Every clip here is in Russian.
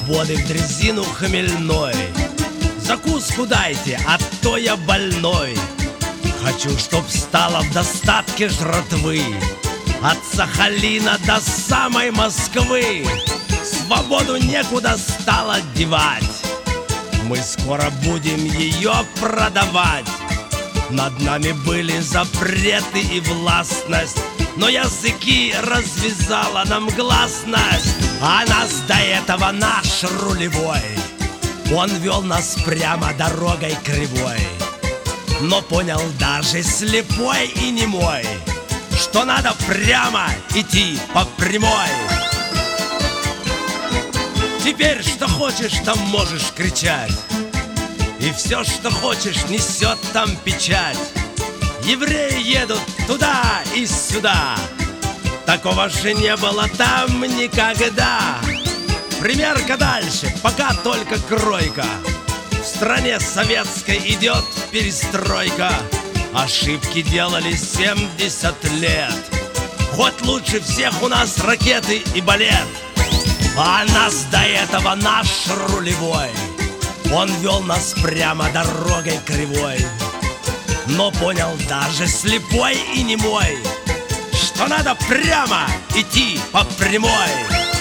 свободы в дрезину хмельной. Закуску дайте, а то я больной. Хочу, чтоб стало в достатке жратвы, от Сахалина до самой Москвы. Свободу некуда стало девать, мы скоро будем ее продавать. Над нами были запреты и властность, но языки развязала нам гласность. А нас до этого наш рулевой, он вел нас прямо дорогой кривой. Но понял даже слепой и немой, что надо прямо идти по прямой. Теперь что хочешь, там можешь кричать, и все, что хочешь, несет там печать. Евреи едут туда и сюда, такого же не было там никогда. Примерка дальше, пока только кройка. В стране советской идет перестройка. Ошибки делали 70 лет. Хоть лучше всех у нас ракеты и балет. А нас до этого наш рулевой, он вел нас прямо дорогой кривой. Но понял даже слепой и немой, что надо прямо идти по прямой.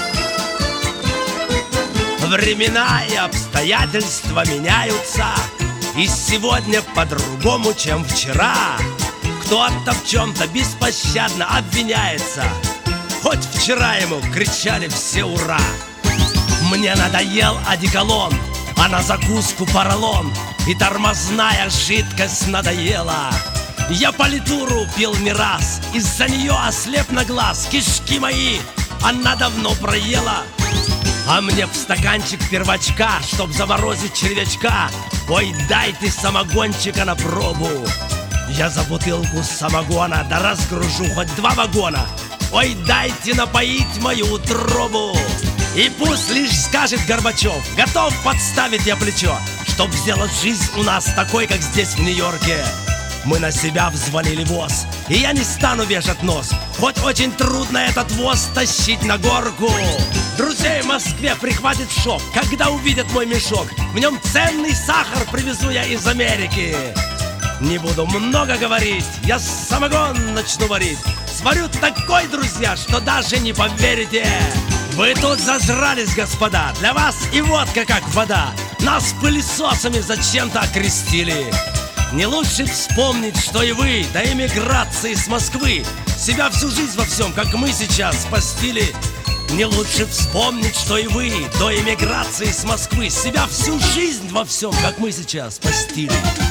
Времена и обстоятельства меняются, и сегодня по-другому, чем вчера. Кто-то в чем-то беспощадно обвиняется, хоть вчера ему кричали все ура. Мне надоел одеколон, а на закуску поролон, и тормозная жидкость надоела. Я политуру пил не раз, из-за нее ослеп на глаз. Кишки мои она давно проела. А мне в стаканчик первачка, чтоб заморозить червячка. Ой, дай ты самогончика на пробу. Я за бутылку самогона да разгружу хоть 2 вагона. Ой, дайте напоить мою утробу. И пусть лишь скажет Горбачев, готов подставить я плечо, чтоб сделать жизнь у нас такой, как здесь в Нью-Йорке. Мы на себя взвалили воз, и я не стану вешать нос, хоть очень трудно этот воз тащить на горку. Друзей в Москве прихватит шок, когда увидят мой мешок. В нем ценный сахар привезу я из Америки. Не буду много говорить, я самогон начну варить. Сварю такой, друзья, что даже не поверите. Вы тут зажрались, господа, для вас и водка как вода. Нас пылесосами зачем-то окрестили. Не лучше вспомнить, что и вы до эмиграции с Москвы себя всю жизнь во всем, как мы сейчас, постили. Не лучше вспомнить, что и вы до эмиграции с Москвы себя всю жизнь во всем, как мы сейчас, постили.